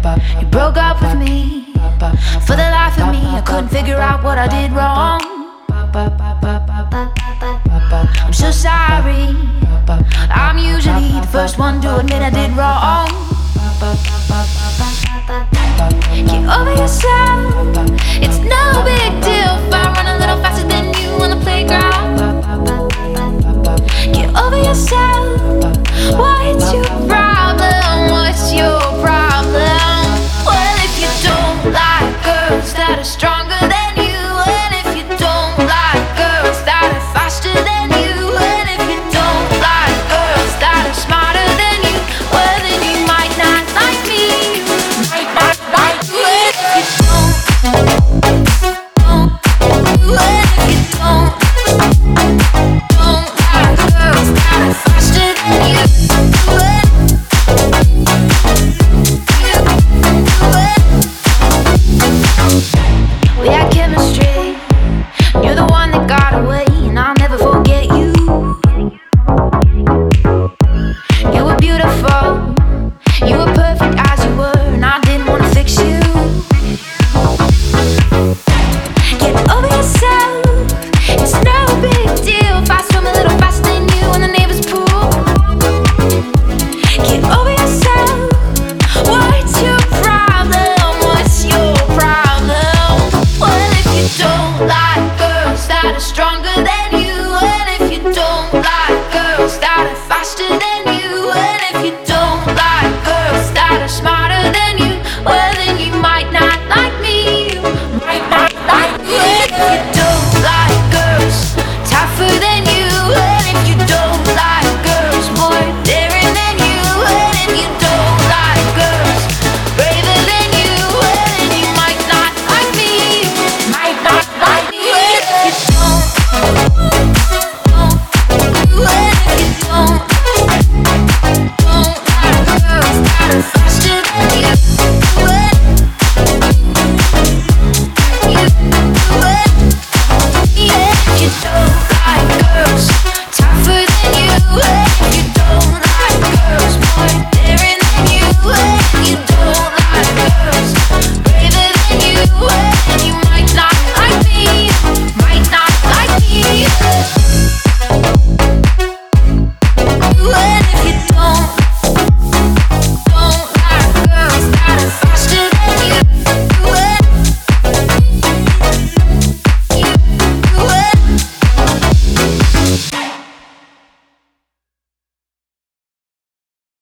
You broke up with me. For the life of me, I couldn't figure out what I did wrong. I'm so sorry. I'm usually the first one to admit I did wrong.